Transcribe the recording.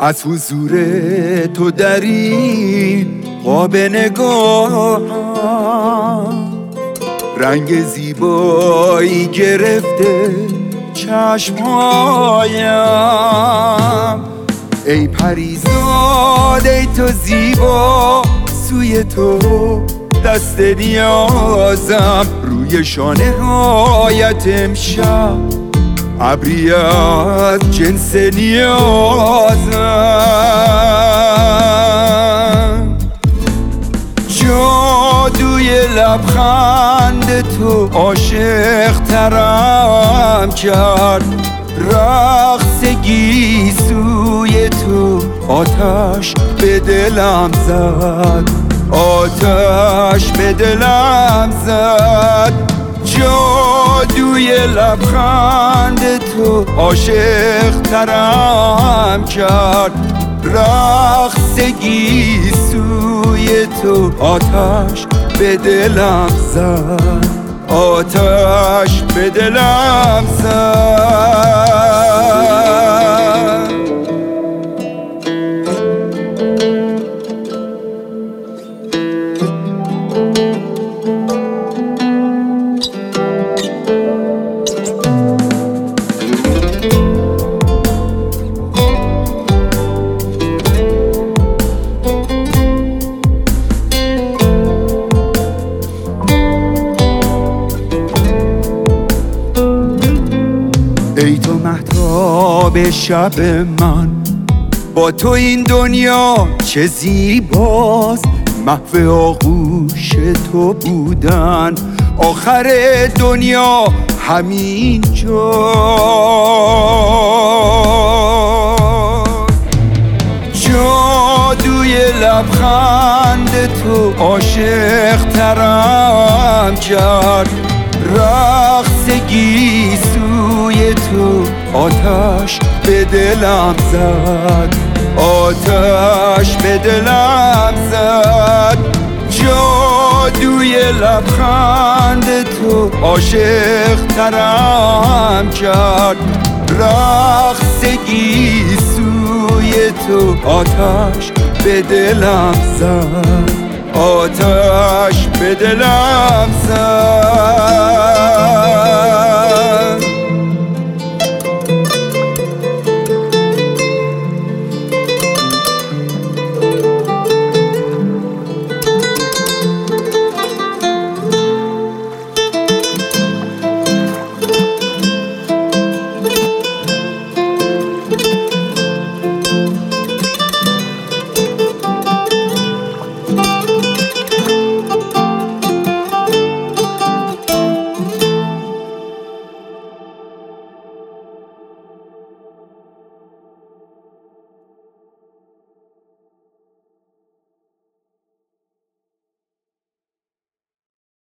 از حضور تو در این قاب نگاهم رنگ زیبایی گرفته چشمهایم. ای پریزاد ای تو زیبا، سوی تو دست نیازم، روی شانه هایت امشب ابری از جنس نیازم. جادوی لبخند تو عاشق ترم کرد، رقص گیسوی تو آتش به دلم زد، آتش به دلم زد. جادوی لبخند تو عاشق ترم کرد، رقص گیسوی تو آتش به دلم زد، آتش به دلم زد. ای تو مهتاب شب من، با تو این دنیا چه زیباست. محو آغوش تو بودن آخر دنیا همین جاست. جادوی لبخند تو عاشق ترم کرد، رقص گیسوی تو آتش به دلم زد، آتش به دلم زد. جادوی لبخند تو عاشق ترم کرد، رقص گیسوی تو آتش به دلم زد، آتش به دلم زد.